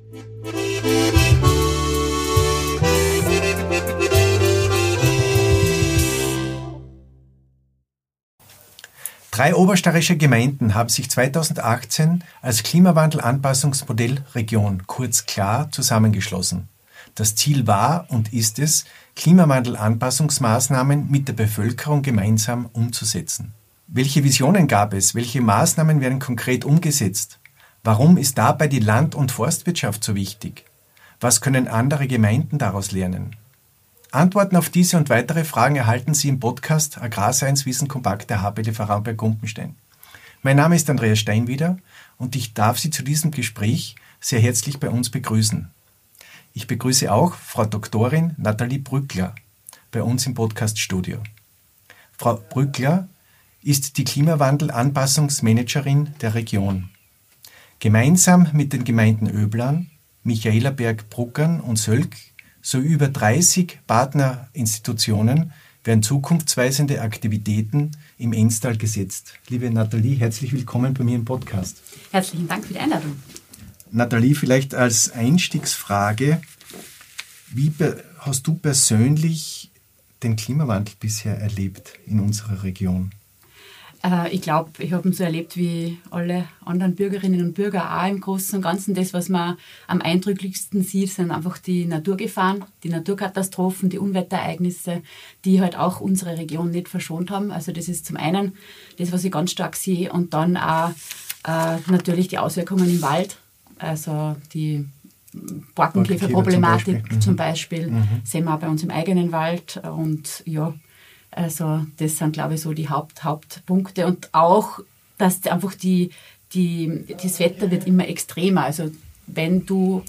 Drei obersteirische Gemeinden haben sich 2018 als Klimawandel-Anpassungsmodell Region, kurz KLAR, zusammengeschlossen. Das Ziel war und ist es, Klimawandel-Anpassungsmaßnahmen mit der Bevölkerung gemeinsam umzusetzen. Welche Visionen gab es? Welche Maßnahmen werden konkret umgesetzt? Warum ist dabei die Land- und Forstwirtschaft so wichtig? Was können andere Gemeinden daraus lernen? Antworten auf diese und weitere Fragen erhalten Sie im Podcast Agrarscience Wissen Kompakt der HPLV Raumberg-Gumpenstein. Mein Name ist Andreas Steinwieder und ich darf Sie zu diesem Gespräch sehr herzlich bei uns begrüßen. Ich begrüße auch Frau Doktorin Nathalie Brückler bei uns im Podcaststudio. Frau Brückler ist die Klimawandel-Anpassungsmanagerin der Region. Gemeinsam mit den Gemeinden Öblan, Michaelerberg, Bruckern und Sölk sowie über 30 Partnerinstitutionen werden zukunftsweisende Aktivitäten im Ennstal gesetzt. Liebe Nathalie, herzlich willkommen bei mir im Podcast. Herzlichen Dank für die Einladung. Nathalie, vielleicht als Einstiegsfrage, wie hast du persönlich den Klimawandel bisher erlebt in unserer Region? Ich glaube, ich habe ihn so erlebt wie alle anderen Bürgerinnen und Bürger auch im Großen und Ganzen. Das, was man am eindrücklichsten sieht, sind einfach die Naturgefahren, die Naturkatastrophen, die Unwetterereignisse, die halt auch unsere Region nicht verschont haben. Also das ist zum einen das, was ich ganz stark sehe, und dann auch natürlich die Auswirkungen im Wald, also die Borkenkäferproblematik zum Beispiel, sehen wir auch bei uns im eigenen Wald. Und ja, also das sind, glaube ich, so die Hauptpunkte. Und auch, dass einfach das Wetter wird immer extremer. Also wenn du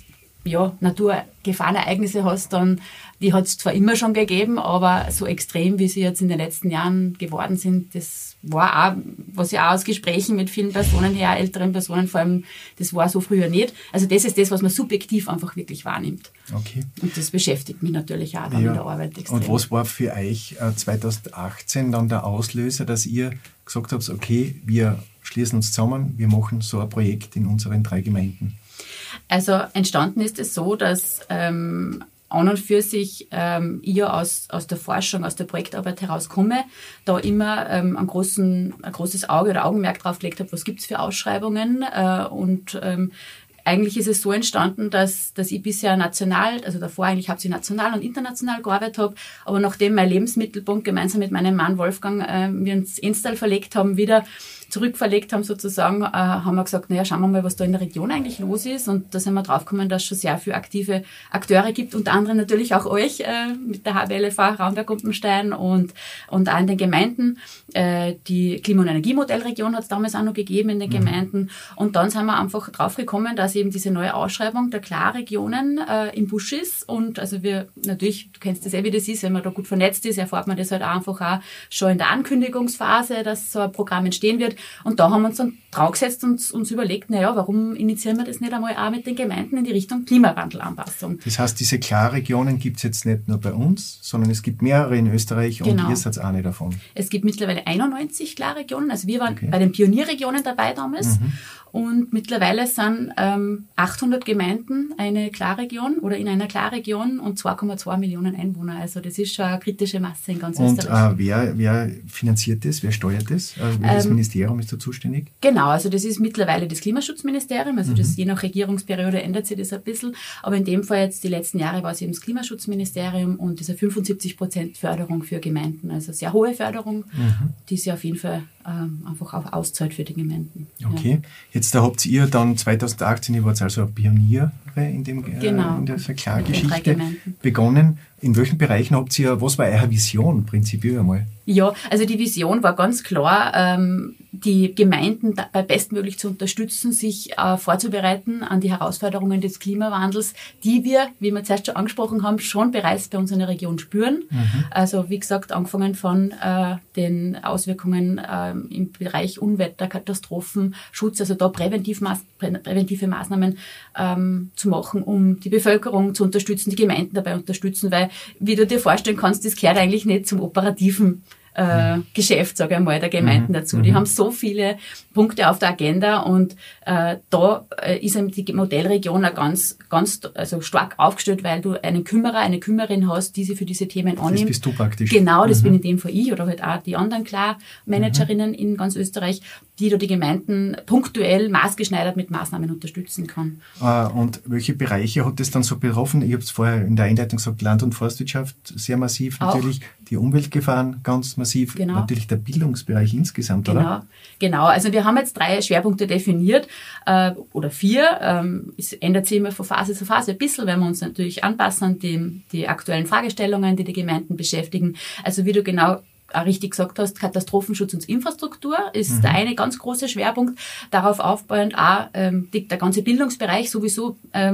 Naturgefahrenereignisse hast, dann, die hat es zwar immer schon gegeben, aber so extrem, wie sie jetzt in den letzten Jahren geworden sind, das war auch, was ich auch aus Gesprächen mit vielen Personen her, älteren Personen vor allem, das war so früher nicht. Also das ist das, was man subjektiv einfach wirklich wahrnimmt. Okay. Und das beschäftigt mich natürlich auch dann in der Arbeit extrem. Und was war für euch 2018 dann der Auslöser, dass ihr gesagt habt, okay, wir schließen uns zusammen, wir machen so ein Projekt in unseren 3 Gemeinden? Also entstanden ist es so, dass an und für sich ich ja aus der Forschung, aus der Projektarbeit herauskomme, da immer ein großes Auge oder Augenmerk drauf gelegt habe, was gibt es für Ausschreibungen, und eigentlich ist es so entstanden, dass ich bisher national, also davor eigentlich hauptsächlich national und international gearbeitet habe, aber nachdem mein Lebensmittelpunkt gemeinsam mit meinem Mann Wolfgang wir ins Ennstal verlegt haben, wieder zurückverlegt haben sozusagen, haben wir gesagt, naja, schauen wir mal, was da in der Region eigentlich los ist, und da sind wir draufgekommen, dass es schon sehr viele aktive Akteure gibt, unter anderem natürlich auch euch mit der HPLV Raumberg-Gumpenstein und auch in den Gemeinden. Die Klima- und Energiemodellregion hat es damals auch noch gegeben in den Gemeinden, und dann sind wir einfach draufgekommen, dass eben diese neue Ausschreibung der KLAR-Regionen im Busch ist, und also wir natürlich, du kennst das wie das ist, wenn man da gut vernetzt ist, erfährt man das halt einfach auch schon in der Ankündigungsphase, dass so ein Programm entstehen wird. Und da haben wir uns dann draufgesetzt und uns überlegt, naja, warum initiieren wir das nicht einmal auch mit den Gemeinden in die Richtung Klimawandelanpassung? Das heißt, diese KLAR-Regionen gibt es jetzt nicht nur bei uns, sondern es gibt mehrere in Österreich, und ihr seid eine davon. Es gibt mittlerweile 91 KLAR-Regionen, also wir waren bei den Pionierregionen dabei damals. Und mittlerweile sind 800 Gemeinden eine KLAR-Region oder in einer KLAR-Region und 2,2 Millionen Einwohner. Also das ist schon eine kritische Masse in ganz Österreich. Und wer finanziert das? Wer steuert das? Welches Ministerium ist da zuständig? Genau, also das ist mittlerweile das Klimaschutzministerium. Also das je nach Regierungsperiode ändert sich das ein bisschen. Aber in dem Fall jetzt die letzten Jahre war es eben das Klimaschutzministerium und diese 75% Förderung für Gemeinden. Also sehr hohe Förderung, die sich auf jeden Fall einfach auch auszahlt für die Gemeinden. Okay. Ja. Jetzt da habt ihr dann 2018, ihr wart also Pioniere in der KLAR-Geschichte begonnen. In welchen Bereichen habt ihr, was war eure Vision prinzipiell einmal? Ja, also die Vision war ganz klar, die Gemeinden dabei bestmöglich zu unterstützen, sich vorzubereiten an die Herausforderungen des Klimawandels, die wir, wie wir zuerst schon angesprochen haben, schon bereits bei uns in der Region spüren. Also wie gesagt, angefangen von den Auswirkungen im Bereich Unwetter, Katastrophen, Schutz, also da präventive Maßnahmen zu machen, um die Bevölkerung zu unterstützen, die Gemeinden dabei unterstützen, weil, wie du dir vorstellen kannst, das gehört eigentlich nicht zum operativen Geschäft, sage ich mal, der Gemeinden dazu. Die haben so viele Punkte auf der Agenda und da ist eben die Modellregion auch ganz also stark aufgestellt, weil du einen Kümmerer, eine Kümmerin hast, die sich für diese Themen annimmt. Das bist du praktisch. Genau, das bin in dem Fall ich oder halt auch die anderen Managerinnen in ganz Österreich, die da die Gemeinden punktuell maßgeschneidert mit Maßnahmen unterstützen kann. Und welche Bereiche hat das dann so betroffen? Ich habe es vorher in der Einleitung gesagt, Land- und Forstwirtschaft sehr massiv natürlich, die Umweltgefahren ganz massiv, natürlich der Bildungsbereich insgesamt, oder? Genau. Also wir haben jetzt 3 Schwerpunkte definiert, oder 4. Es ändert sich immer von Phase zu Phase ein bisschen, weil wir uns natürlich anpassen an die aktuellen Fragestellungen, die Gemeinden beschäftigen. Also wie du genau auch richtig gesagt hast, Katastrophenschutz und Infrastruktur ist der eine ganz große Schwerpunkt. Darauf aufbauend auch der ganze Bildungsbereich sowieso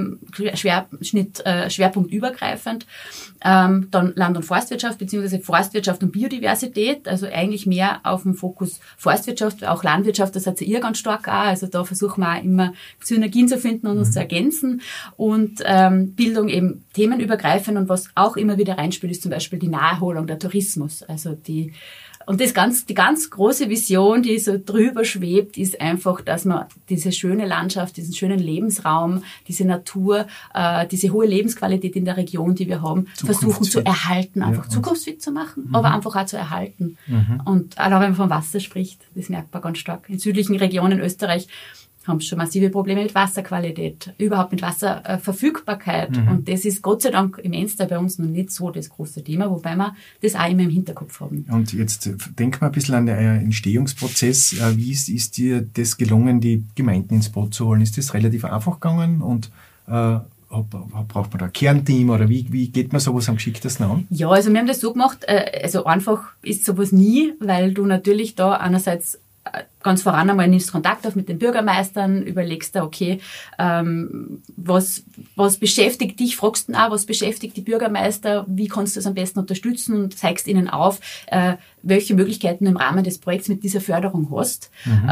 schwerpunktübergreifend. Dann Land- und Forstwirtschaft beziehungsweise Forstwirtschaft und Biodiversität, also eigentlich mehr auf dem Fokus Forstwirtschaft, auch Landwirtschaft, das hat sie ihr ganz stark auch. Also da versuchen wir auch immer Synergien zu finden und uns zu ergänzen. Und Bildung eben themenübergreifend und was auch immer wieder reinspielt, ist zum Beispiel die Naherholung, der Tourismus. Also die ganz große Vision, die so drüber schwebt, ist einfach, dass man diese schöne Landschaft, diesen schönen Lebensraum, diese Natur, diese hohe Lebensqualität in der Region, die wir haben, versuchen zu erhalten, einfach zukunftsfit zu machen, aber einfach auch zu erhalten. Und auch wenn man vom Wasser spricht, das merkt man ganz stark. In südlichen Regionen Österreich haben schon massive Probleme mit Wasserqualität, überhaupt mit Wasserverfügbarkeit. Und das ist Gott sei Dank im Enstal bei uns noch nicht so das große Thema, wobei wir das auch immer im Hinterkopf haben. Und jetzt denk mal ein bisschen an den Entstehungsprozess. Wie ist dir das gelungen, die Gemeinden ins Boot zu holen? Ist das relativ einfach gegangen und braucht man da ein Kernteam oder wie geht man sowas am geschicktesten an? Ja, also wir haben das so gemacht, also einfach ist sowas nie, weil du natürlich da einerseits ganz voran einmal nimmst Kontakt auf mit den Bürgermeistern, überlegst da, okay, was beschäftigt dich, fragst dann auch, was beschäftigt die Bürgermeister, wie kannst du das am besten unterstützen und zeigst ihnen auf, welche Möglichkeiten du im Rahmen des Projekts mit dieser Förderung hast.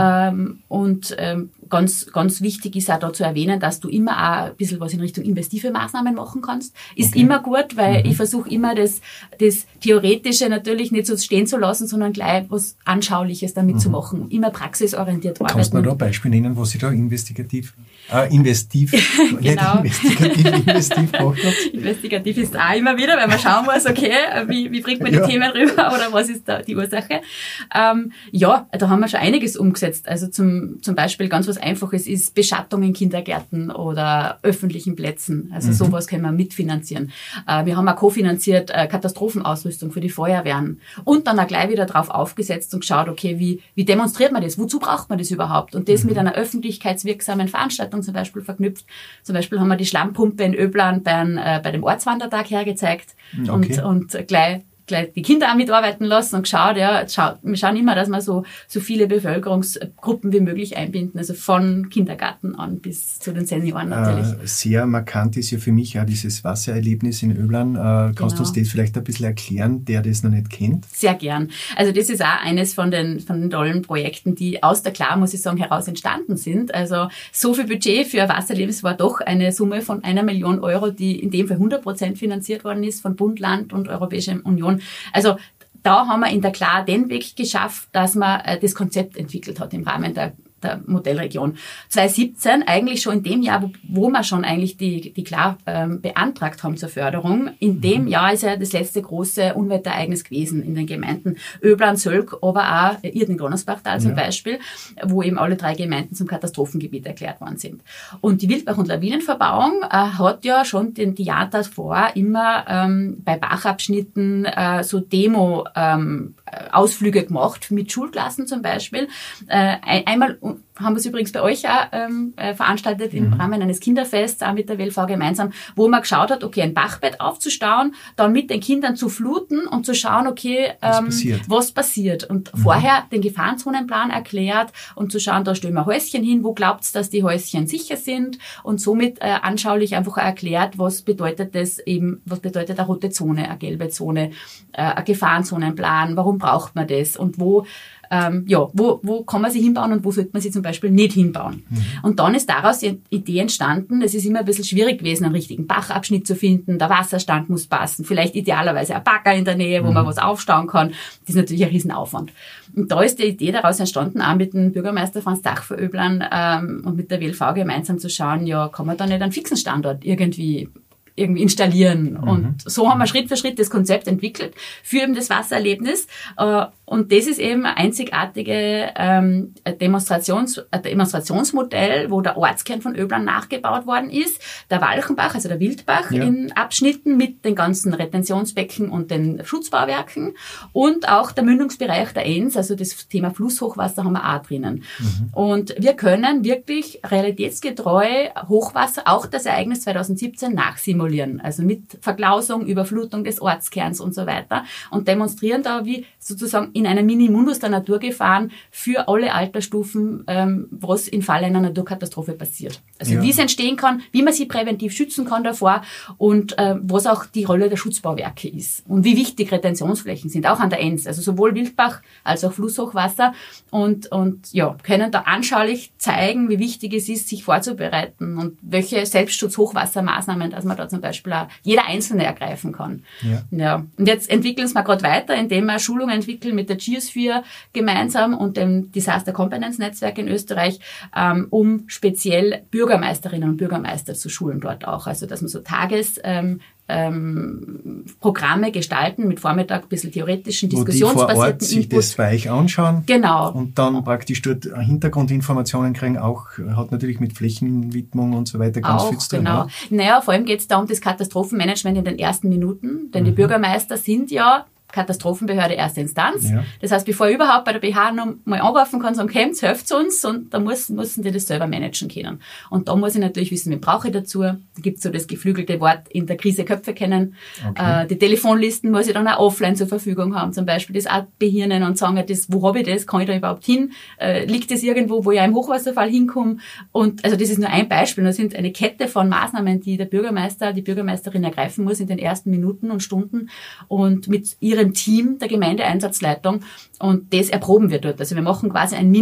Ganz wichtig ist auch da zu erwähnen, dass du immer auch ein bisschen was in Richtung investive Maßnahmen machen kannst. Ist immer gut, weil ich versuche immer das Theoretische natürlich nicht so stehen zu lassen, sondern gleich was Anschauliches damit zu machen. Immer praxisorientiert arbeiten. Kannst du mir da ein Beispiel nennen, was Sie da investigativ genau. Investigativ gemacht habt? Investigativ ist auch immer wieder, weil man schauen muss, okay, wie bringt man die Themen rüber oder was ist da die Ursache? Da haben wir schon einiges umgesetzt. Also zum Beispiel ganz was Einfaches ist Beschattung in Kindergärten oder öffentlichen Plätzen. Also sowas können wir mitfinanzieren. Wir haben auch kofinanziert Katastrophenausrüstung für die Feuerwehren und dann auch gleich wieder drauf aufgesetzt und geschaut, okay, wie demonstriert man das? Wozu braucht man das überhaupt? Und das mit einer öffentlichkeitswirksamen Veranstaltung zum Beispiel verknüpft. Zum Beispiel haben wir die Schlammpumpe in Öblan bei dem Ortswandertag hergezeigt und gleich die Kinder auch mitarbeiten lassen und geschaut, wir schauen immer, dass wir so viele Bevölkerungsgruppen wie möglich einbinden, also von Kindergarten an bis zu den Senioren natürlich. Sehr markant ist ja für mich auch dieses Wassererlebnis in Öblan. Kannst du uns das vielleicht ein bisschen erklären, der das noch nicht kennt? Sehr gern. Also das ist auch eines von den tollen Projekten, die aus der Klar, muss ich sagen, heraus entstanden sind. Also so viel Budget für Wassererlebnis war doch eine Summe von 1 Million Euro, die in dem Fall 100% finanziert worden ist von Bund, Land und Europäischer Union. Also da haben wir in der Klar den Weg geschafft, dass man das Konzept entwickelt hat im Rahmen der Modellregion. 2017, eigentlich schon in dem Jahr, wo wir schon eigentlich die Klar beantragt haben zur Förderung, in dem Jahr ist ja das letzte große Unwetterereignis gewesen in den Gemeinden Öblan, Sölk, aber auch Irden-Gronosbachtal zum Beispiel, wo eben alle 3 Gemeinden zum Katastrophengebiet erklärt worden sind. Und die Wildbach- und Lawinenverbauung hat ja schon die Jahre davor immer bei Bachabschnitten so Demo-Ausflüge gemacht, mit Schulklassen zum Beispiel. Einmal haben wir es übrigens bei euch auch veranstaltet im Rahmen eines Kinderfests, auch mit der WLV gemeinsam, wo man geschaut hat, okay, ein Bachbett aufzustauen, dann mit den Kindern zu fluten und zu schauen, okay, was passiert. Und vorher den Gefahrenzonenplan erklärt und zu schauen, da stellen wir Häuschen hin, wo glaubt's, dass die Häuschen sicher sind und somit anschaulich einfach erklärt, was bedeutet eine rote Zone, eine gelbe Zone, ein Gefahrenzonenplan, warum braucht man das und wo wo kann man sich hinbauen und wo sollte man sich zum Beispiel nicht hinbauen. Und dann ist daraus die Idee entstanden, es ist immer ein bisschen schwierig gewesen, einen richtigen Bachabschnitt zu finden, der Wasserstand muss passen, vielleicht idealerweise ein Bagger in der Nähe, wo man was aufstauen kann. Das ist natürlich ein Riesenaufwand. Und da ist die Idee daraus entstanden, auch mit dem Bürgermeister Franz Dachveröblern und mit der WLV gemeinsam zu schauen, kann man da nicht einen fixen Standort irgendwie installieren. Und so haben wir Schritt für Schritt das Konzept entwickelt für eben das Wassererlebnis. Und das ist eben ein einzigartiges Demonstrationsmodell, wo der Ortskern von Öblern nachgebaut worden ist. Der Walchenbach, also der Wildbach, in Abschnitten mit den ganzen Retentionsbecken und den Schutzbauwerken. Und auch der Mündungsbereich der Enns, also das Thema Flusshochwasser haben wir auch drinnen. Und wir können wirklich realitätsgetreu Hochwasser, auch das Ereignis 2017, nachsimulieren. Also mit Verklausung, Überflutung des Ortskerns und so weiter. Und demonstrieren da, wie sozusagen in einer Minimundus der Naturgefahren für alle Altersstufen, was im Falle einer Naturkatastrophe passiert. Also wie es entstehen kann, wie man sie präventiv schützen kann davor und was auch die Rolle der Schutzbauwerke ist. Und wie wichtig Retentionsflächen sind, auch an der Enns. Also sowohl Wildbach als auch Flusshochwasser. Und können da anschaulich zeigen, wie wichtig es ist, sich vorzubereiten und welche Selbstschutz-Hochwassermaßnahmen, dass man da zum Beispiel auch jeder Einzelne ergreifen kann. Ja. Und jetzt entwickeln wir gerade weiter, indem wir Schulungen entwickeln mit der Geosphere gemeinsam und dem Disaster Competence Netzwerk in Österreich, um speziell Bürgermeisterinnen und Bürgermeister zu schulen dort auch. Also, dass man so Programme gestalten mit Vormittag ein bisschen theoretischen, diskussionsbasierten Wo die vor Ort sich das bei euch anschauen. Genau. Und dann praktisch dort Hintergrundinformationen kriegen, auch hat natürlich mit Flächenwidmung und so weiter ganz viel zu tun. Genau. Naja, vor allem geht es da um das Katastrophenmanagement in den ersten Minuten, denn die Bürgermeister sind ja Katastrophenbehörde erste Instanz. Ja. Das heißt, bevor ich überhaupt bei der BH noch mal anrufen kann, sagen, kommt, helft uns, und da müssen die das selber managen können. Und da muss ich natürlich wissen, wen brauche ich dazu. Da gibt es so das geflügelte Wort, in der Krise Köpfe kennen. Okay. Die Telefonlisten muss ich dann auch offline zur Verfügung haben, zum Beispiel das auch behirnen und sagen, wo habe ich das, kann ich da überhaupt hin? Liegt das irgendwo, wo ich im Hochwasserfall hinkomme? Und also das ist nur ein Beispiel. Das sind eine Kette von Maßnahmen, die der Bürgermeister, die Bürgermeisterin ergreifen muss in den ersten Minuten und Stunden und mit ihrem Team der Gemeindeeinsatzleitung, und das erproben wir dort. Also wir machen quasi ein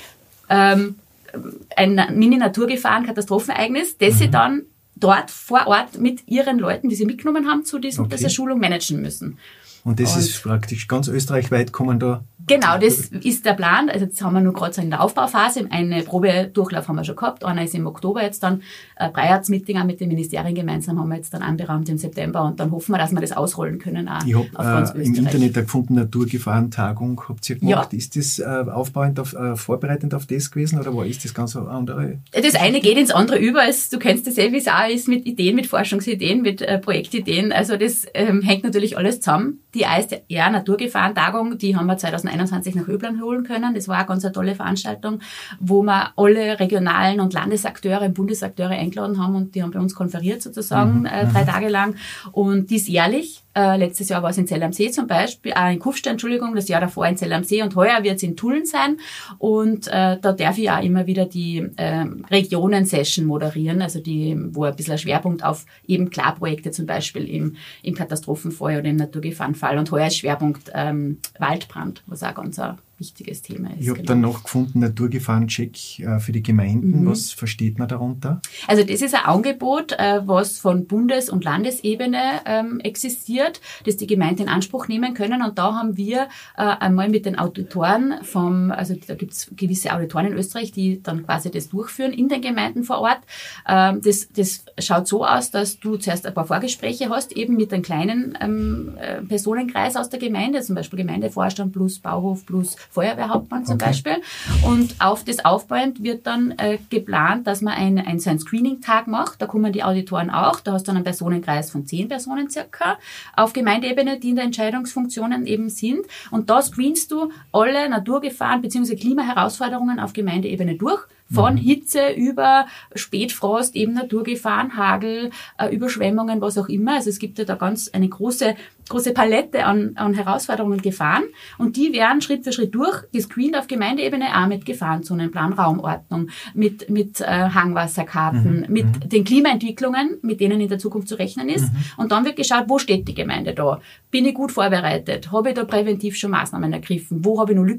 Mini-Naturgefahren-Katastrophenereignis, das sie dann dort vor Ort mit ihren Leuten, die sie mitgenommen haben, zu dieser Schulung managen müssen. Und das ist praktisch ganz österreichweit kommen da? Genau, das ist der Plan. Also jetzt haben wir nur gerade so in der Aufbauphase. Eine Probedurchlauf haben wir schon gehabt. Einer ist im Oktober jetzt dann. Breierz-Meeting auch mit den Ministerien gemeinsam haben wir jetzt dann anberaumt im September. Und dann hoffen wir, dass wir das ausrollen können auch. Ich habe im Internet gefunden, Naturgefahrentagung habt ihr gemacht. Ja. Ist das aufbauend vorbereitend auf das gewesen oder war ist das ganz andere? Das eine geht ins andere über. Du kennst das wie es auch ist mit Ideen, mit Forschungsideen, mit Projektideen. Also das hängt natürlich alles zusammen. Die AStR Naturgefahrentagung, die haben wir 2021 nach Öblern holen können. Das war eine ganz tolle Veranstaltung, wo wir alle regionalen und Landesakteure und Bundesakteure eingeladen haben, und die haben bei uns konferiert sozusagen 3 Tage lang. Und dies jährlich. Letztes Jahr war es in Zell am See zum Beispiel, in Kufstein, das Jahr davor in Zell am See, und heuer wird es in Tulln sein. Und da darf ich auch immer wieder die Regionen-Session moderieren, also wo ein bisschen ein Schwerpunkt auf eben Klarprojekte zum Beispiel im Katastrophenfall oder im Naturgefahrenfall. Und heuer ist Schwerpunkt Waldbrand, was auch ganz ein wichtiges Thema ist. Ich habe dann noch gefunden, Naturgefahrencheck für die Gemeinden. Was versteht man darunter? Also das ist ein Angebot, was von Bundes- und Landesebene existiert, das die Gemeinden in Anspruch nehmen können. Und da haben wir einmal mit den Auditoren also da gibt es gewisse Auditoren in Österreich, die dann quasi das durchführen in den Gemeinden vor Ort. Das schaut so aus, dass du zuerst ein paar Vorgespräche hast, eben mit einem kleinen Personenkreis aus der Gemeinde, zum Beispiel Gemeindevorstand plus Bauhof plus Feuerwehrhauptmann zum Beispiel. Und auf das aufbauend wird dann geplant, dass man einen Screening-Tag macht. Da kommen die Auditoren auch. Da hast du dann einen Personenkreis von 10 Personen circa auf Gemeindeebene, die in der Entscheidungsfunktionen eben sind. Und da screenst du alle Naturgefahren bzw. Klimaherausforderungen auf Gemeindeebene durch. Von Hitze über Spätfrost, eben Naturgefahren, Hagel, Überschwemmungen, was auch immer. Also es gibt ja da ganz eine große Palette an Herausforderungen und Gefahren. Und die werden Schritt für Schritt durchgescreent auf Gemeindeebene, auch mit Gefahrenzonenplan, Raumordnung, mit Hangwasserkarten, mit den Klimaentwicklungen, mit denen in der Zukunft zu rechnen ist. Und dann wird geschaut, wo steht die Gemeinde da? Bin ich gut vorbereitet? Habe ich da präventiv schon Maßnahmen ergriffen? Wo habe ich noch Lücken?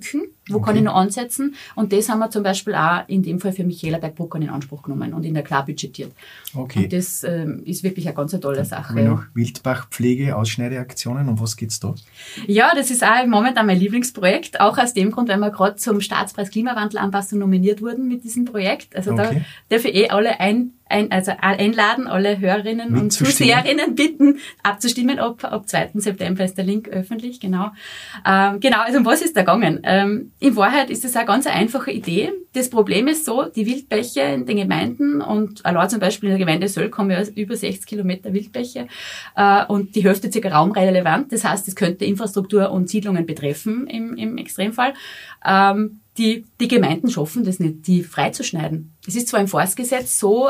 Wo kann ich noch ansetzen? Und das haben wir zum Beispiel auch in dem Fall für Michaela-Bergbruckern in Anspruch genommen und in der Klar budgetiert. Okay. Und das ist wirklich eine ganz tolle Sache. Haben wir noch Wildbachpflege, Ausschneideaktionen, um was geht's da? Ja, das ist auch momentan mein Lieblingsprojekt, auch aus dem Grund, weil wir gerade zum Staatspreis Klimawandelanpassung nominiert wurden mit diesem Projekt. Also da darf ich alle einladen, alle Hörerinnen und Zuseherinnen bitten, abzustimmen. Ab 2. September ist der Link öffentlich, genau. Also um was ist da gegangen? In Wahrheit ist es eine ganz einfache Idee. Das Problem ist so, die Wildbäche in den Gemeinden und allein zum Beispiel in der Gemeinde Sölk haben wir über 60 Kilometer Wildbäche und die Hälfte circa raumrelevant. Das heißt, es könnte Infrastruktur und Siedlungen betreffen im Extremfall. Die Gemeinden schaffen das nicht, die freizuschneiden. Es ist zwar im Forstgesetz so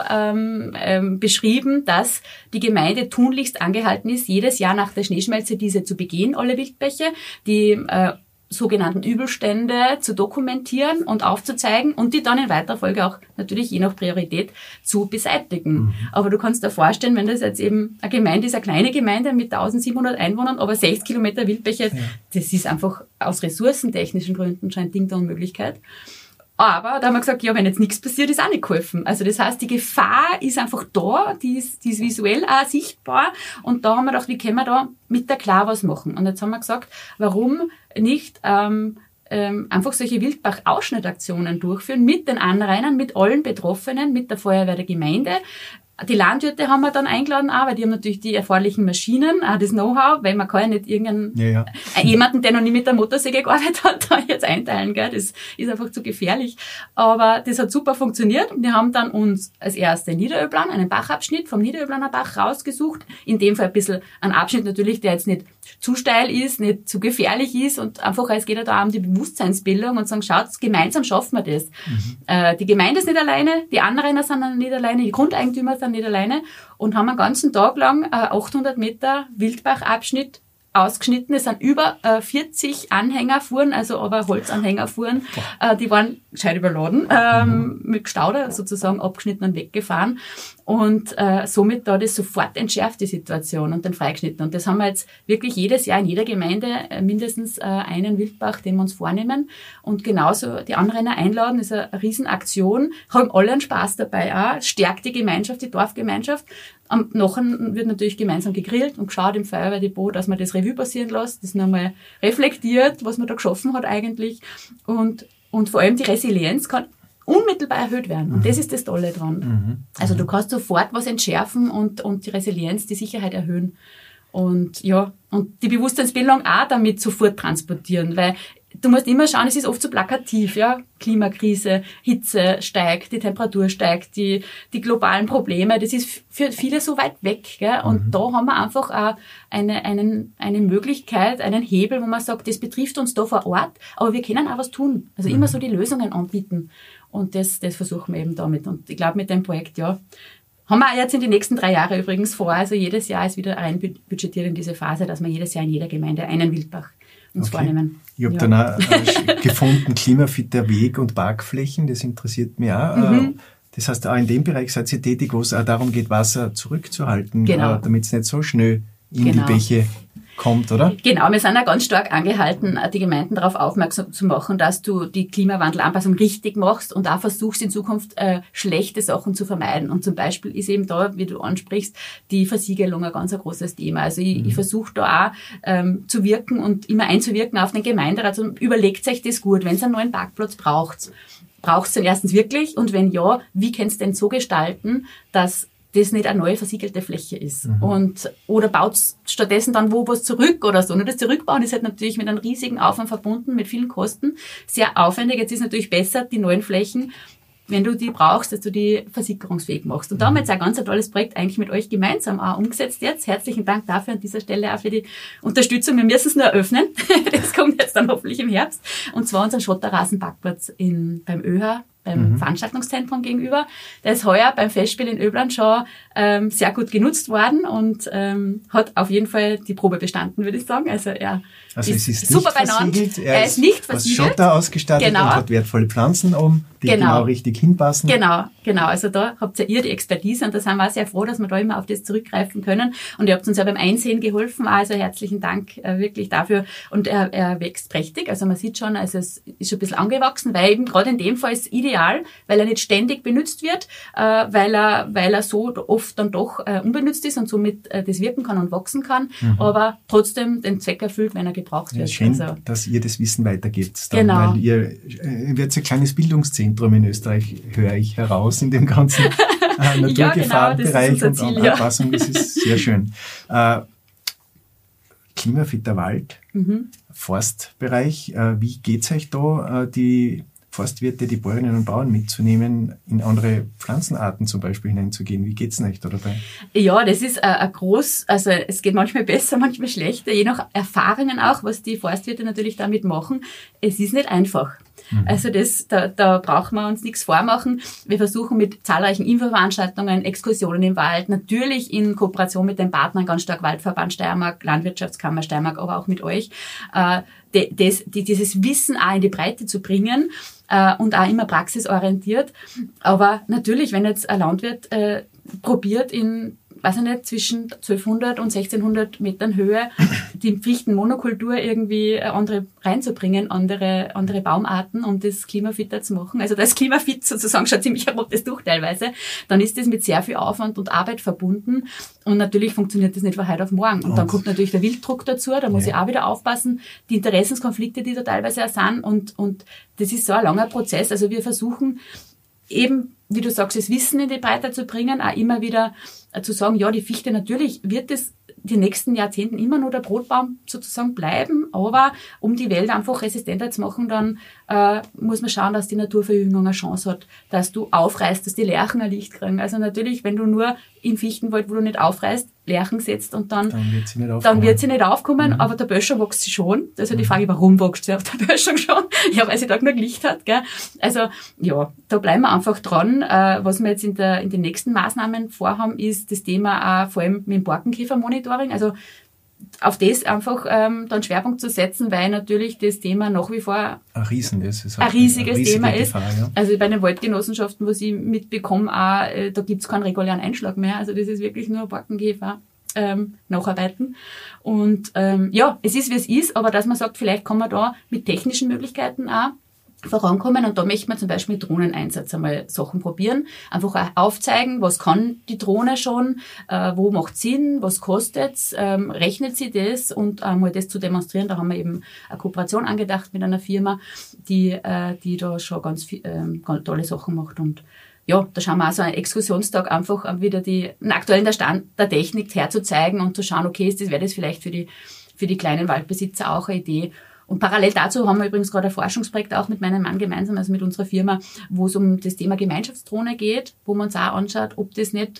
beschrieben, dass die Gemeinde tunlichst angehalten ist, jedes Jahr nach der Schneeschmelze diese zu begehen, alle Wildbäche, die sogenannten Übelstände zu dokumentieren und aufzuzeigen und die dann in weiterer Folge auch natürlich je nach Priorität zu beseitigen. Aber du kannst dir vorstellen, wenn das jetzt eben eine Gemeinde ist, eine kleine Gemeinde mit 1700 Einwohnern, aber 60 Kilometer Wildbäche, das ist einfach aus ressourcentechnischen Gründen schon ein Ding der Unmöglichkeit. Aber da haben wir gesagt, ja, wenn jetzt nichts passiert, ist auch nicht geholfen. Also das heißt, die Gefahr ist einfach da, die ist visuell auch sichtbar. Und da haben wir gedacht, wie können wir da mit der Klar was machen? Und jetzt haben wir gesagt, warum nicht einfach solche Wildbach-Ausschnittaktionen durchführen mit den Anrainern, mit allen Betroffenen, mit der Feuerwehr der Gemeinde. Die Landwirte haben wir dann eingeladen, auch, weil die haben natürlich die erforderlichen Maschinen, auch das Know-how, weil man kann ja nicht jemanden, der noch nie mit der Motorsäge gearbeitet hat, da jetzt einteilen, gell? Das ist einfach zu gefährlich. Aber das hat super funktioniert. Wir haben dann uns als erste Niederöblan, einen Bachabschnitt vom Niederöblaner Bach rausgesucht. In dem Fall ein bisschen ein Abschnitt natürlich, der jetzt nicht zu steil ist, nicht zu gefährlich ist und einfach, es geht ja da um die Bewusstseinsbildung und sagen, schaut, gemeinsam schaffen wir das. Die Gemeinde ist nicht alleine, die Anrainer sind nicht alleine, die Grundeigentümer sind nicht alleine und haben einen ganzen Tag lang 800 Meter Wildbachabschnitt ausgeschnitten. Es sind über 40 Anhänger fuhren, also aber Holzanhänger fuhren. Die waren gescheit überladen, mit Gestauder sozusagen abgeschnitten und weggefahren. Und somit da das sofort entschärft die Situation und dann freigeschnitten. Und das haben wir jetzt wirklich jedes Jahr in jeder Gemeinde mindestens einen Wildbach, den wir uns vornehmen. Und genauso die Anrainer einladen, das ist eine Riesenaktion. Haben alle einen Spaß dabei auch. Stärkt die Gemeinschaft, die Dorfgemeinschaft. Am Nachher wird natürlich gemeinsam gegrillt und geschaut im Feuerwehrdepot, dass man das Revue passieren lässt, das nochmal reflektiert, was man da geschaffen hat eigentlich. Und vor allem die Resilienz kann unmittelbar erhöht werden. Und das ist das Tolle dran. Also du kannst sofort was entschärfen und die Resilienz, die Sicherheit erhöhen. Und die Bewusstseinsbildung auch damit sofort transportieren, weil du musst immer schauen, es ist oft so plakativ, ja. Klimakrise, Hitze steigt, die Temperatur steigt, die globalen Probleme, das ist für viele so weit weg, gell. Und da haben wir einfach auch eine Möglichkeit, einen Hebel, wo man sagt, das betrifft uns da vor Ort, aber wir können auch was tun. Also immer so die Lösungen anbieten. Und das versuchen wir eben damit. Und ich glaube, mit dem Projekt, haben wir auch jetzt in die nächsten 3 Jahre übrigens vor. Also jedes Jahr ist wieder einbudgetiert in diese Phase, dass wir jedes Jahr in jeder Gemeinde einen Wildbach uns vornehmen. Ich habe dann auch gefunden, klimafitter Weg- und Parkflächen, das interessiert mich auch. Das heißt, auch in dem Bereich seid ihr tätig, wo es auch darum geht, Wasser zurückzuhalten, damit es nicht so schnell in die Bäche kommt, oder? Genau, wir sind auch ganz stark angehalten, die Gemeinden darauf aufmerksam zu machen, dass du die Klimawandelanpassung richtig machst und auch versuchst, in Zukunft schlechte Sachen zu vermeiden. Und zum Beispiel ist eben da, wie du ansprichst, die Versiegelung ein ganz großes Thema. Also ich versuche da auch zu wirken und immer einzuwirken auf den Gemeinderat und überlegt euch das gut, wenn es einen neuen Parkplatz braucht es den erstens wirklich und wenn ja, wie kannst du denn so gestalten, dass das nicht eine neue versiegelte Fläche ist. Oder baut stattdessen dann wo was zurück oder so. Und das Zurückbauen ist halt natürlich mit einem riesigen Aufwand verbunden, mit vielen Kosten. Sehr aufwendig. Jetzt ist natürlich besser, die neuen Flächen, wenn du die brauchst, dass du die versickerungsfähig machst. Und da haben wir jetzt ein ganz tolles Projekt eigentlich mit euch gemeinsam auch umgesetzt jetzt. Herzlichen Dank dafür an dieser Stelle auch für die Unterstützung. Wir müssen es nur eröffnen. Das kommt jetzt dann hoffentlich im Herbst. Und zwar unseren Schotterrasenparkplatz beim ÖH, beim Veranstaltungszentrum gegenüber. Der ist heuer beim Festspiel in Öblan schon sehr gut genutzt worden und hat auf jeden Fall die Probe bestanden, würde ich sagen. Also es ist super benannt. Er ist nicht versiegelt. Schotter ausgestattet und hat wertvolle Pflanzen oben. die genau richtig hinpassen. Genau. Also da habt ihr die Expertise und da sind wir auch sehr froh, dass wir da immer auf das zurückgreifen können. Und ihr habt uns ja beim Einsehen geholfen, also herzlichen Dank wirklich dafür. Und er wächst prächtig, also man sieht schon, also es ist schon ein bisschen angewachsen, weil eben gerade in dem Fall ist es ideal, weil er nicht ständig benutzt wird, weil er so oft dann doch unbenutzt ist und somit das wirken kann und wachsen kann, aber trotzdem den Zweck erfüllt, wenn er gebraucht wird. Schön, also, dass ihr das Wissen weitergebt. Dann, genau. Weil ihr werdet ein kleines Bildungszentrum in Österreich, höre ich heraus, in dem ganzen Naturgefahrenbereich und Anpassung. Das ist sehr schön. Klimafitter Wald, Forstbereich. Wie geht's euch da, die Forstwirte, die Bäuerinnen und Bauern mitzunehmen, in andere Pflanzenarten zum Beispiel hineinzugehen? Wie geht's euch da dabei? Ja, das ist also es geht manchmal besser, manchmal schlechter, je nach Erfahrungen auch, was die Forstwirte natürlich damit machen. Es ist nicht einfach. Also da brauchen wir uns nichts vormachen. Wir versuchen mit zahlreichen Infoveranstaltungen, Exkursionen im Wald, natürlich in Kooperation mit den Partnern, ganz stark Waldverband Steiermark, Landwirtschaftskammer Steiermark, aber auch mit euch, dieses Wissen auch in die Breite zu bringen und auch immer praxisorientiert. Aber natürlich, wenn jetzt ein Landwirt probiert in zwischen 1200 und 1600 Metern Höhe die Fichtenmonokultur irgendwie andere reinzubringen, andere Baumarten, um das klimafitter zu machen. Also das Klimafit sozusagen schon ziemlich ein rotes Tuch teilweise. Dann ist das mit sehr viel Aufwand und Arbeit verbunden. Und natürlich funktioniert das nicht von heute auf morgen. Und dann kommt natürlich der Wilddruck dazu, da muss ich auch wieder aufpassen. Die Interessenskonflikte, die da teilweise auch sind. Und das ist so ein langer Prozess. Also wir versuchen eben, wie du sagst, das Wissen in die Breite zu bringen, auch immer wieder zu sagen, ja, die Fichte, natürlich wird es die nächsten Jahrzehnten immer nur der Brotbaum sozusagen bleiben, aber um die Wälder einfach resistenter zu machen, dann muss man schauen, dass die Naturverjüngung eine Chance hat, dass du aufreißt, dass die Lärchen ein Licht kriegen. Also natürlich, wenn du nur im Fichtenwald, wo du nicht aufreißt, Lärchen setzt und dann wird sie nicht aufkommen, aber der Böschung wächst sie schon. Also die Frage, warum wächst sie auf der Böschung schon? Ja, weil sie da genug Licht hat, gell? Also ja, da bleiben wir einfach dran. Was wir jetzt in den nächsten Maßnahmen vorhaben, ist das Thema auch vor allem mit dem Borkenkäfermonitoring. Also auf das einfach dann Schwerpunkt zu setzen, weil natürlich das Thema nach wie vor ein riesiges Thema ist. Gefahr, ja. Also bei den Waldgenossenschaften, was ich mitbekomme, auch, da gibt's keinen regulären Einschlag mehr. Also das ist wirklich nur Borkenkäfer nacharbeiten. Und ja, es ist, wie es ist, aber dass man sagt, vielleicht kann man da mit technischen Möglichkeiten auch vorankommen. Und da möchte man zum Beispiel mit Drohneneinsatz einmal Sachen probieren. Einfach auch aufzeigen, was kann die Drohne schon, wo macht Sinn, was kostet's, rechnet sie das und einmal das zu demonstrieren. Da haben wir eben eine Kooperation angedacht mit einer Firma, die da schon ganz tolle Sachen macht. Und ja, da schauen wir also einen Exkursionstag einfach wieder den aktuellen Stand der Technik herzuzeigen und zu schauen, okay, wäre das vielleicht für die kleinen Waldbesitzer auch eine Idee. Und parallel dazu haben wir übrigens gerade ein Forschungsprojekt auch mit meinem Mann gemeinsam, also mit unserer Firma, wo es um das Thema Gemeinschaftsdrohne geht, wo man uns auch anschaut, ob das nicht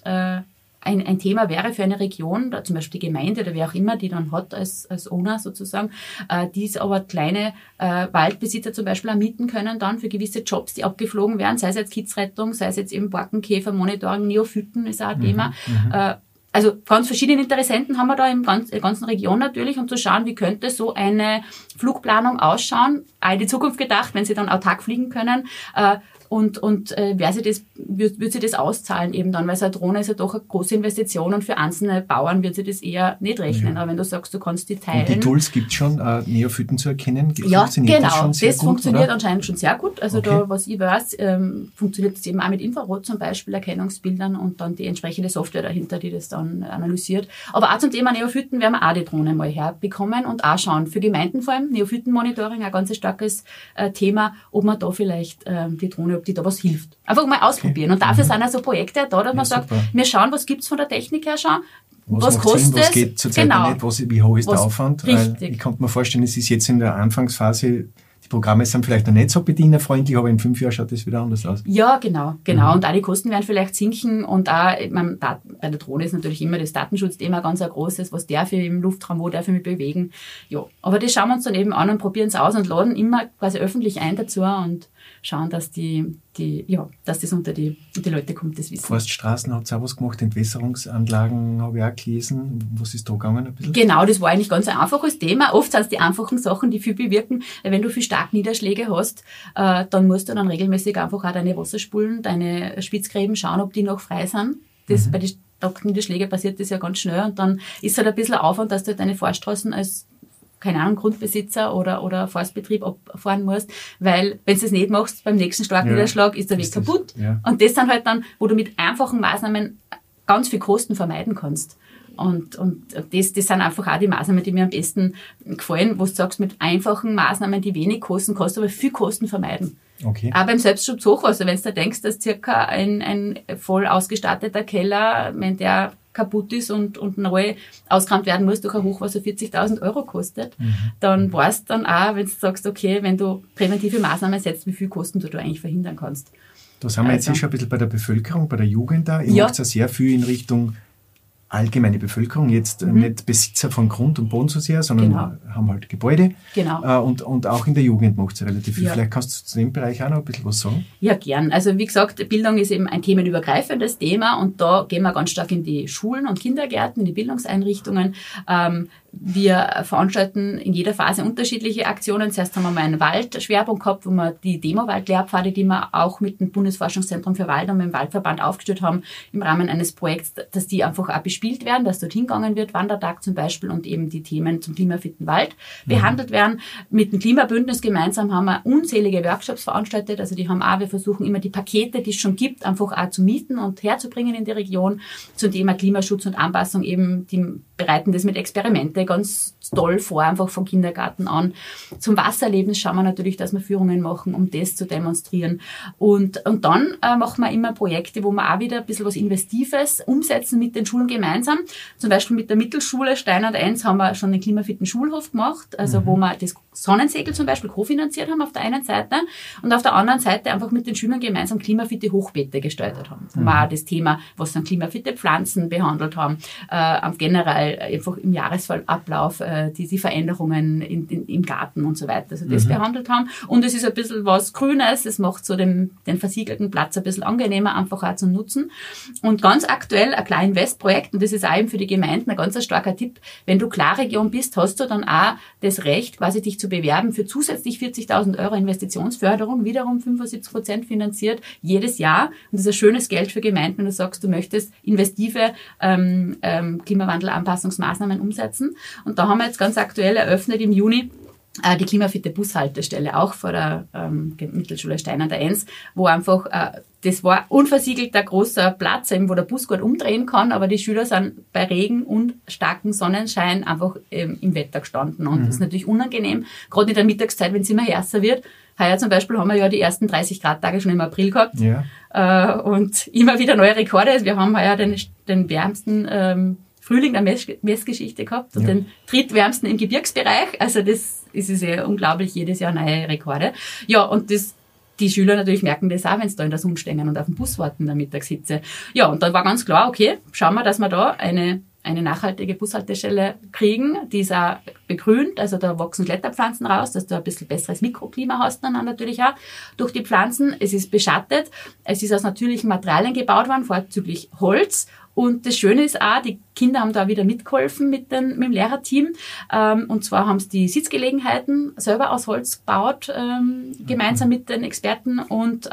ein Thema wäre für eine Region, da zum Beispiel die Gemeinde oder wer auch immer, die dann hat als Owner sozusagen, die es aber kleine Waldbesitzer zum Beispiel auch mieten können dann für gewisse Jobs, die abgeflogen werden, sei es jetzt Kidsrettung, sei es jetzt eben Borkenkäfer, Monitoring, Neophyten ist auch ein Thema. Also ganz verschiedene Interessenten haben wir da in der ganzen Region natürlich, um zu schauen, wie könnte so eine Flugplanung ausschauen, auch in die Zukunft gedacht, wenn sie dann autark fliegen können. Und wird sie das auszahlen eben dann, weil so eine Drohne ist ja doch eine große Investition und für einzelne Bauern wird sie das eher nicht rechnen. Ja. Aber wenn du sagst, du kannst die teilen. Und die Tools gibt's schon, Neophyten zu erkennen? Ja, genau. Das funktioniert anscheinend schon sehr gut. Also da, was ich weiß, funktioniert das eben auch mit Infrarot zum Beispiel, Erkennungsbildern und dann die entsprechende Software dahinter, die das dann analysiert. Aber auch zum Thema Neophyten werden wir auch die Drohne mal herbekommen und auch schauen. Für Gemeinden vor allem, Neophytenmonitoring, ein ganz starkes Thema, ob man da vielleicht die Drohne, ob die da was hilft. Einfach mal ausprobieren. Und dafür sind also Projekte da, dass man sagt, wir schauen, was gibt's von der Technik her schon, was kostet es? Was geht zurzeit nicht, wie hoch ist der Aufwand? Weil ich kann mir vorstellen, es ist jetzt in der Anfangsphase, die Programme sind vielleicht noch nicht so bedienerfreundlich, aber in 5 Jahren schaut das wieder anders aus. Ja, genau. Und auch die Kosten werden vielleicht sinken und auch, bei der Drohne ist natürlich immer das Datenschutzthema ganz ein großes, was darf ich im Luftraum, wo darf ich mich bewegen. Ja, aber das schauen wir uns dann eben an und probieren es aus und laden immer quasi öffentlich ein dazu und schauen, dass dass das unter die Leute kommt, das Wissen. Forststraßen habt ihr auch was gemacht, Entwässerungsanlagen habe ich auch gelesen. Was ist da gegangen ein bisschen? Genau, das war eigentlich ganz ein einfaches Thema. Oft sind es die einfachen Sachen, die viel bewirken. Wenn du viel starke Niederschläge hast, dann musst du dann regelmäßig einfach auch deine Wasserspulen, deine Spitzgräben schauen, ob die noch frei sind. Das bei den starken Niederschlägen passiert das ja ganz schnell und dann ist halt ein bisschen Aufwand, dass du deine Forststraßen als keine Ahnung, Grundbesitzer oder Forstbetrieb abfahren musst, weil wenn du es nicht machst, beim nächsten starken Niederschlag ist der Weg kaputt. Ja. Und das sind halt dann, wo du mit einfachen Maßnahmen ganz viel Kosten vermeiden kannst. Und das sind einfach auch die Maßnahmen, die mir am besten gefallen, wo du sagst, mit einfachen Maßnahmen, die wenig kosten, kannst du aber viel Kosten vermeiden. Okay. Auch beim Selbstschutz Hochwasser, wenn du da denkst, dass circa ein voll ausgestatteter Keller, wenn der kaputt ist und neu ausgeräumt werden muss durch ein Hochwasser 40.000 € kostet, dann weißt du dann auch, wenn du sagst, okay, wenn du präventive Maßnahmen setzt, wie viel Kosten du eigentlich verhindern kannst. Da sind wir jetzt schon ein bisschen bei der Bevölkerung, bei der Jugend da. Ihr macht ja sehr viel in Richtung allgemeine Bevölkerung, jetzt nicht Besitzer von Grund und Boden so sehr, sondern haben halt Gebäude. Genau. Und auch in der Jugend macht es relativ viel. Ja. Vielleicht kannst du zu dem Bereich auch noch ein bisschen was sagen? Ja, gern. Also wie gesagt, Bildung ist eben ein themenübergreifendes Thema und da gehen wir ganz stark in die Schulen und Kindergärten, in die Bildungseinrichtungen. Wir veranstalten in jeder Phase unterschiedliche Aktionen. Zuerst haben wir mal einen Waldschwerpunkt gehabt, wo wir die Demo-Waldlehrpfade, die wir auch mit dem Bundesforschungszentrum für Wald und mit dem Waldverband aufgestellt haben, im Rahmen eines Projekts, dass die einfach auch bespielt werden, dass dort hingegangen wird, Wandertag zum Beispiel, und eben die Themen zum klimafitten Wald behandelt werden. Mit dem Klimabündnis gemeinsam haben wir unzählige Workshops veranstaltet. Also wir versuchen immer die Pakete, die es schon gibt, einfach auch zu mieten und herzubringen in die Region. Zum Thema Klimaschutz und Anpassung eben, die bereiten das mit Experimente ganz toll vor, einfach vom Kindergarten an. Zum Wasserlebnis schauen wir natürlich, dass wir Führungen machen, um das zu demonstrieren. Und dann machen wir immer Projekte, wo wir auch wieder ein bisschen was Investives umsetzen mit den Schulen gemeinsam. Zum Beispiel mit der Mittelschule Steinert 1 haben wir schon den klimafitten Schulhof gemacht, also wo wir das Sonnensegel zum Beispiel kofinanziert haben auf der einen Seite und auf der anderen Seite einfach mit den Schülern gemeinsam klimafitte Hochbeete gestaltet haben. Wo wir auch das Thema, was sind klimafitte Pflanzen behandelt haben, generell einfach im Jahresablauf die Veränderungen im Garten und so weiter, also das behandelt haben. Und es ist ein bisschen was Grünes, es macht so den versiegelten Platz ein bisschen angenehmer, einfach auch zum Nutzen. Und ganz aktuell ein Klein-West-Projekt, und das ist auch eben für die Gemeinden ein ganz starker Tipp, wenn du Klarregion bist, hast du dann auch das Recht, quasi dich zu bewerben für zusätzlich 40.000 € Investitionsförderung, wiederum 75% finanziert jedes Jahr. Und das ist ein schönes Geld für Gemeinden, wenn du sagst, du möchtest investive Klimawandelanpassungsmaßnahmen umsetzen. Und da haben wir jetzt ganz aktuell eröffnet im Juni die klimafitte Bushaltestelle, auch vor der Mittelschule Steinert 1, wo einfach, das war unversiegelter großer Platz, eben, wo der Bus gut umdrehen kann, aber die Schüler sind bei Regen und starkem Sonnenschein einfach im Wetter gestanden. Und das ist natürlich unangenehm, gerade in der Mittagszeit, wenn es immer heißer wird. Heuer zum Beispiel haben wir ja die ersten 30-Grad-Tage schon im April gehabt. Ja. Und immer wieder neue Rekorde. Also wir haben heuer den wärmsten Frühling der Messgeschichte gehabt und den drittwärmsten im Gebirgsbereich. Also das ist ja unglaublich, jedes Jahr neue Rekorde. Ja, und die Schüler natürlich merken das auch, wenn sie da in der Sonne stehen und auf dem Bus warten in der Mittagshitze. Ja, und dann war ganz klar, okay, schauen wir, dass wir da eine nachhaltige Bushaltestelle kriegen, die ist auch begrünt, also da wachsen Kletterpflanzen raus, dass du ein bisschen besseres Mikroklima hast dann natürlich auch durch die Pflanzen. Es ist beschattet, es ist aus natürlichen Materialien gebaut worden, vorzüglich Holz. Und das Schöne ist auch, die Kinder haben da wieder mitgeholfen mit dem Lehrerteam. Und zwar haben sie die Sitzgelegenheiten selber aus Holz gebaut, gemeinsam mit den Experten, und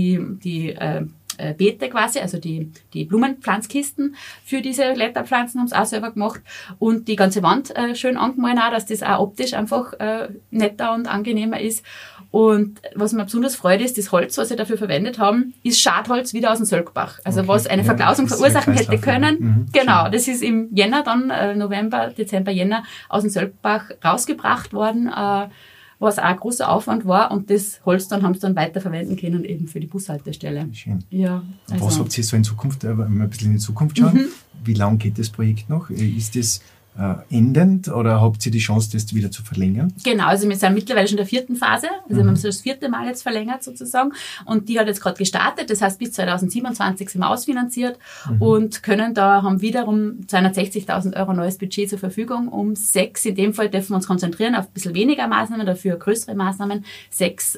die Beete quasi, also die Blumenpflanzkisten für diese Kletterpflanzen haben sie auch selber gemacht, und die ganze Wand schön angemalt auch, dass das auch optisch einfach netter und angenehmer ist. Und was mir besonders freut ist, das Holz, was sie dafür verwendet haben, ist Schadholz wieder aus dem Sölkbach. Also was eine Verglausung verursachen hätte können. Genau, das ist im Jänner dann, November, Dezember, Jänner, aus dem Sölkbach rausgebracht worden, was auch ein großer Aufwand war, und das Holz dann haben sie dann weiterverwenden können eben für die Bushaltestelle. Schön. Ja, also. Was habt ihr so in Zukunft, wenn wir ein bisschen in die Zukunft schauen, wie lange geht das Projekt noch? Ist das endend oder habt ihr die Chance, das wieder zu verlängern? Genau, also wir sind mittlerweile schon in der 4. Phase, also wir haben es das 4. Mal jetzt verlängert sozusagen, und die hat jetzt gerade gestartet, das heißt bis 2027 sind wir ausfinanziert und haben wiederum 260.000 € neues Budget zur Verfügung, um 6, in dem Fall dürfen wir uns konzentrieren auf ein bisschen weniger Maßnahmen, dafür größere Maßnahmen, 6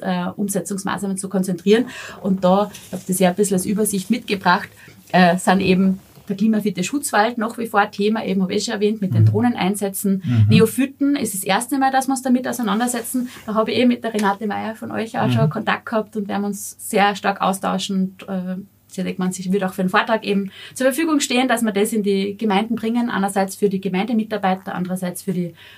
Umsetzungsmaßnahmen zu konzentrieren, und da habe ich das ja ein bisschen als Übersicht mitgebracht, sind eben der klimafitte Schutzwald nach wie vor ein Thema, eben habe ich schon erwähnt, mit den Drohneneinsätzen. Neophyten ist das erste Mal, dass wir uns damit auseinandersetzen. Da habe ich mit der Renate Meyer von euch auch schon Kontakt gehabt und werden uns sehr stark austauschen. Sie wird auch für den Vortrag eben zur Verfügung stehen, dass wir das in die Gemeinden bringen. Einerseits für die Gemeindemitarbeiter, andererseits für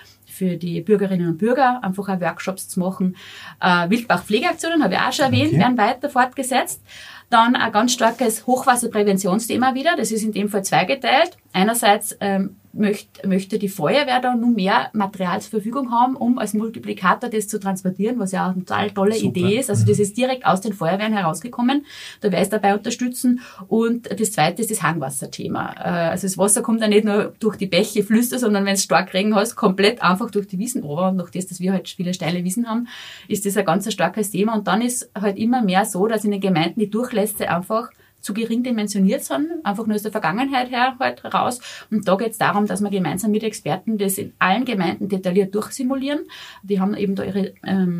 die Bürgerinnen und Bürger, einfach auch Workshops zu machen. Wildbach-Pflegeaktionen, habe ich auch schon erwähnt, werden weiter fortgesetzt. Dann ein ganz starkes Hochwasserpräventionsthema wieder. Das ist in dem Fall zweigeteilt. Einerseits möchte die Feuerwehr da nun mehr Material zur Verfügung haben, um als Multiplikator das zu transportieren, was ja auch eine total tolle Idee ist. Also das ist direkt aus den Feuerwehren herausgekommen. Da werde ich dabei unterstützen. Und das zweite ist das Hangwasserthema. Also das Wasser kommt ja nicht nur durch die Bäche, Flüsse, sondern wenn es stark Regen hast, komplett einfach durch die Wiesen runter. Und durch das, dass wir halt viele steile Wiesen haben, ist das ein ganz starkes Thema. Und dann ist halt immer mehr so, dass in den Gemeinden die Durchlässe einfach zu gering dimensioniert sind, einfach nur aus der Vergangenheit her halt raus. Und da geht es darum, dass wir gemeinsam mit Experten das in allen Gemeinden detailliert durchsimulieren. Die haben eben da ihre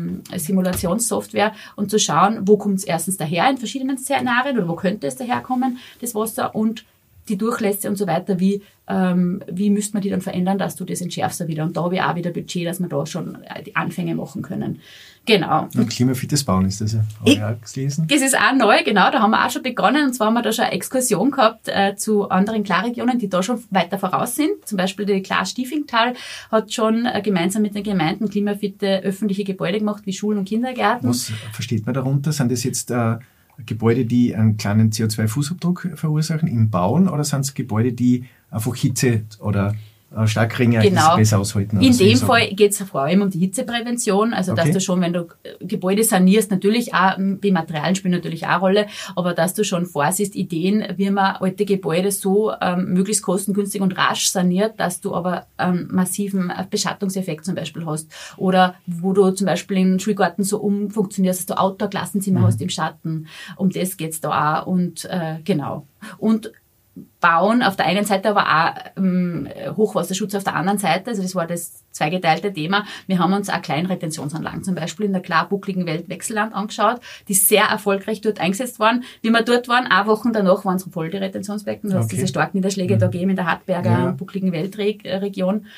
Simulationssoftware und zu schauen, wo kommt es erstens daher in verschiedenen Szenarien oder wo könnte es daherkommen, das Wasser und die Durchlässe und so weiter, wie müsste man die dann verändern, dass du das entschärfst wieder. Und da habe ich auch wieder Budget, dass wir da schon die Anfänge machen können. Genau. Und klimafittes Bauen ist das ja. Habe ich auch gelesen. Das ist auch neu, genau. Da haben wir auch schon begonnen. Und zwar haben wir da schon eine Exkursion gehabt zu anderen Klarregionen, die da schon weiter voraus sind. Zum Beispiel die Klar Stiefingtal hat schon gemeinsam mit den Gemeinden klimafitte öffentliche Gebäude gemacht, wie Schulen und Kindergärten. Was versteht man darunter? Sind das jetzt Gebäude, die einen kleinen CO2-Fußabdruck verursachen im Bauen, oder sind es Gebäude, die einfach Hitze oder Starkregen besser aushalten? In dem Fall geht es vor allem um die Hitzeprävention, also dass du schon, wenn du Gebäude sanierst, natürlich auch, die Materialien spielen natürlich auch eine Rolle, aber dass du schon vorsiehst, Ideen, wie man alte Gebäude so möglichst kostengünstig und rasch saniert, dass du aber massiven Beschattungseffekt zum Beispiel hast. Oder wo du zum Beispiel im Schulgarten so umfunktionierst, dass du Outdoor-Klassenzimmer hast im Schatten. Um das geht's da auch. Und genau. Und Bauen auf der einen Seite, aber auch Hochwasserschutz auf der anderen Seite. Also das war das zweigeteilte Thema. Wir haben uns auch Kleinretentionsanlagen zum Beispiel in der klarbuckligen Welt Wechselland angeschaut, die sehr erfolgreich dort eingesetzt waren. Wie wir dort waren, auch Wochen danach waren es voll die Retentionsbecken. Du hast diese starken Niederschläge da gegeben in der Hartberger buckligen Weltregion.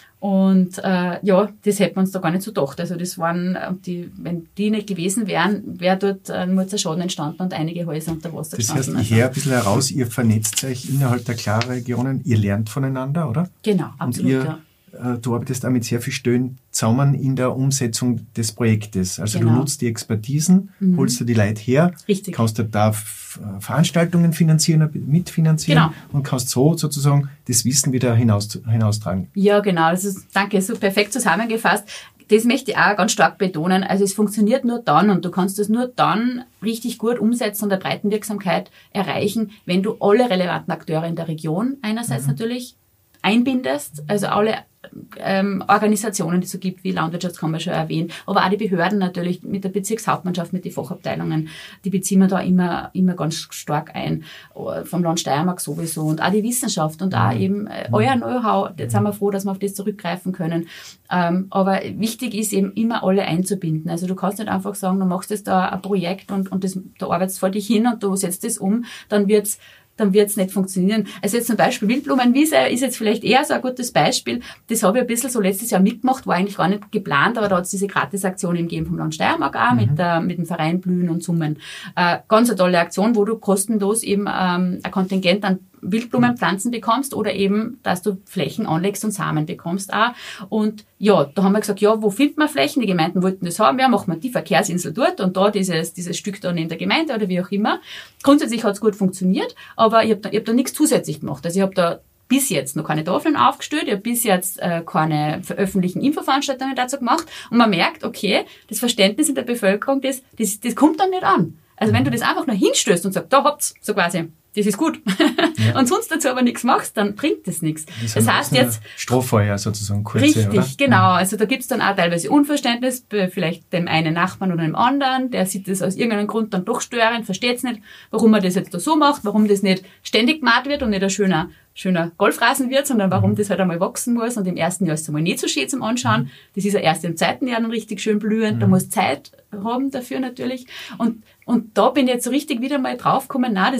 Und das hätten wir uns da gar nicht so gedacht. Also das waren, wenn die nicht gewesen wären, wäre dort nur ein Schaden entstanden und einige Häuser unter Wasser gestanden. Das heißt, ich höre ein bisschen heraus, ihr vernetzt euch innerhalb der Klarregionen, ihr lernt voneinander, oder? Genau, absolut, Du arbeitest auch mit sehr viel Stellen zusammen in der Umsetzung des Projektes. Also du nutzt die Expertisen, holst dir die Leute her, kannst da Veranstaltungen mitfinanzieren und kannst so sozusagen das Wissen wieder hinaustragen. Ja, genau. Danke, so perfekt zusammengefasst. Das möchte ich auch ganz stark betonen. Also es funktioniert nur dann und du kannst es nur dann richtig gut umsetzen und der Breitenwirksamkeit erreichen, wenn du alle relevanten Akteure in der Region einerseits natürlich einbindest, also alle Organisationen, die es so gibt, wie Landwirtschaftskammer schon erwähnt, aber auch die Behörden natürlich mit der Bezirkshauptmannschaft, mit den Fachabteilungen, die beziehen wir da immer ganz stark ein, vom Land Steiermark sowieso und auch die Wissenschaft und auch eben euer Know-how, jetzt sind wir froh, dass wir auf das zurückgreifen können, aber wichtig ist eben immer alle einzubinden, also du kannst nicht einfach sagen, du machst jetzt da ein Projekt und du arbeitest vor dich hin und du setzt das um, dann wird's nicht funktionieren. Also jetzt zum Beispiel Wildblumenwiese ist jetzt vielleicht eher so ein gutes Beispiel. Das habe ich ein bisschen so letztes Jahr mitgemacht, war eigentlich gar nicht geplant, aber da hat es diese Gratisaktion gegeben vom Land Steiermark auch mit dem Verein Blühen und Summen. Ganz eine tolle Aktion, wo du kostenlos eben ein Kontingent an Wildblumenpflanzen bekommst oder eben, dass du Flächen anlegst und Samen bekommst auch. Und ja, da haben wir gesagt, ja, wo findet man Flächen? Die Gemeinden wollten das haben, ja, machen wir die Verkehrsinsel dort und da dieses Stück da neben der Gemeinde oder wie auch immer. Grundsätzlich hat es gut funktioniert, aber ich hab da nichts zusätzlich gemacht. Also ich habe da bis jetzt noch keine Tafeln aufgestellt, ich habe bis jetzt keine öffentlichen Infoveranstaltungen dazu gemacht und man merkt, okay, das Verständnis in der Bevölkerung, das kommt dann nicht an. Also wenn du das einfach nur hinstößt und sagst, da habt's, so quasi, das ist gut. Ja. Und sonst dazu aber nichts machst, dann bringt das nichts. Das heißt jetzt Strohfeuer sozusagen kurze, richtig, oder? Genau. Ja. Also da gibt's dann auch teilweise Unverständnis, vielleicht dem einen Nachbarn oder dem anderen, der sieht das aus irgendeinem Grund dann doch störend, versteht's nicht, warum man das jetzt da so macht, warum das nicht ständig gemacht wird und nicht ein schöner Golfrasen wird, sondern warum das halt einmal wachsen muss und im ersten Jahr ist es einmal nicht so schön zum Anschauen. Das ist ja erst im zweiten Jahr dann richtig schön blühend. Da muss Zeit haben dafür natürlich. Und da bin ich jetzt so richtig wieder mal draufgekommen,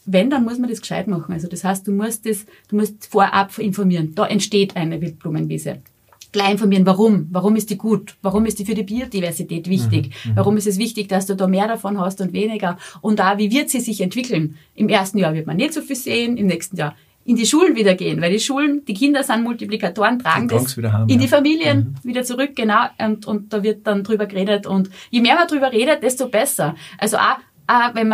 wenn, dann muss man das gescheit machen. Also das heißt, du musst vorab informieren. Da entsteht eine Wildblumenwiese. Gleich informieren, warum ist die gut, warum ist die für die Biodiversität wichtig, warum ist es wichtig, dass du da mehr davon hast und weniger und auch, wie wird sie sich entwickeln. Im ersten Jahr wird man nicht so viel sehen, im nächsten Jahr in die Schulen wieder gehen, weil die Kinder sind Multiplikatoren, tragen das in die Familien wieder zurück, genau, und da wird dann drüber geredet und je mehr man drüber redet, desto besser. Also auch wenn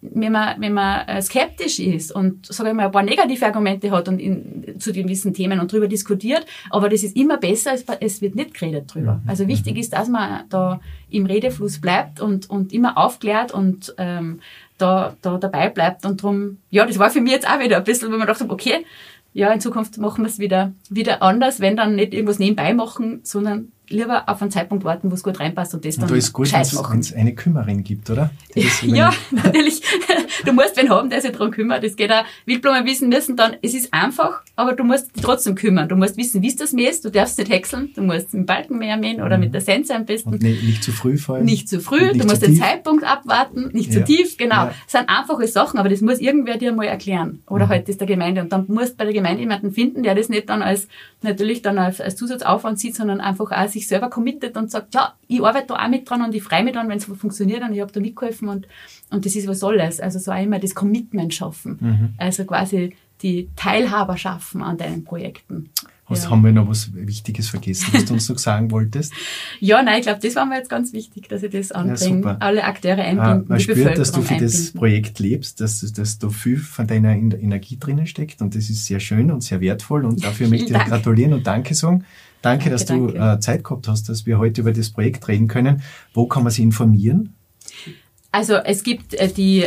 man skeptisch ist und, sage ich mal, ein paar negative Argumente hat und zu gewissen Themen und drüber diskutiert, aber das ist immer besser, es wird nicht geredet drüber. Also wichtig ist, dass man da im Redefluss bleibt und immer aufklärt und da dabei bleibt und drum, ja, das war für mich jetzt auch wieder ein bisschen, wo man dachte, okay, ja, in Zukunft machen wir es wieder anders, wenn dann nicht irgendwas nebenbei machen, sondern lieber auf einen Zeitpunkt warten, wo es gut reinpasst und das dann gescheit machen. Wenn es eine Kümmerin gibt, oder? Ja, natürlich. Du musst wen haben, der sich darum kümmert. Das geht auch. Wildblumenwiesen müssen dann, es ist einfach, aber du musst dich trotzdem kümmern. Du musst wissen, wie du das mähst. Du darfst nicht häckseln. Du musst mit dem Balkenmäher mähen oder mit der Sense am besten. Und nicht zu früh fallen. Nicht zu früh. Du musst den Zeitpunkt abwarten. Nicht zu tief. Genau. Ja. Das sind einfache Sachen, aber das muss irgendwer dir mal erklären. Oder halt das der Gemeinde. Und dann musst du bei der Gemeinde jemanden finden, der das nicht dann als Zusatzaufwand sieht, sondern einfach auch sich selber committet und sagt, ja, ich arbeite da auch mit dran und ich freue mich dann, wenn es funktioniert und ich habe da mitgeholfen und das ist was Tolles. Also so auch immer das Commitment schaffen. Also quasi die Teilhaber schaffen an deinen Projekten. Haben wir noch was Wichtiges vergessen, was du uns noch sagen wolltest? Ja, nein, ich glaube, das war mir jetzt ganz wichtig, dass ich das anbringe. Ja, alle Akteure einbinden, man spürt, dass du für das Projekt lebst, dass da viel von deiner Energie drinnen steckt und das ist sehr schön und sehr wertvoll und dafür möchte ich dir gratulieren und Danke sagen. Danke, dass du Zeit gehabt hast, dass wir heute über das Projekt reden können. Wo kann man sich informieren? Also es gibt die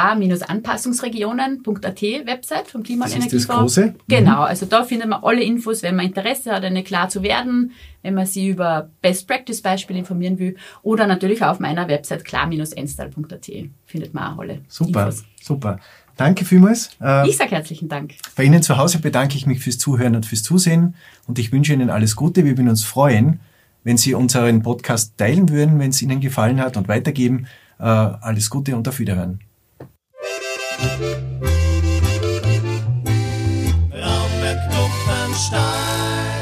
klar-anpassungsregionen.at Website vom Klima- und Energiefonds. Das ist das Große? Genau, also da findet man alle Infos, wenn man Interesse hat, eine klar zu werden, wenn man sich über Best-Practice-Beispiele informieren will oder natürlich auch auf meiner Website klar-enstal.at findet man auch alle Infos. Super. Danke vielmals. Ich sage herzlichen Dank. Bei Ihnen zu Hause bedanke ich mich fürs Zuhören und fürs Zusehen und ich wünsche Ihnen alles Gute. Wir würden uns freuen, wenn Sie unseren Podcast teilen würden, wenn es Ihnen gefallen hat und weitergeben. Alles Gute und auf Wiederhören. Raumberg Klopfenstein.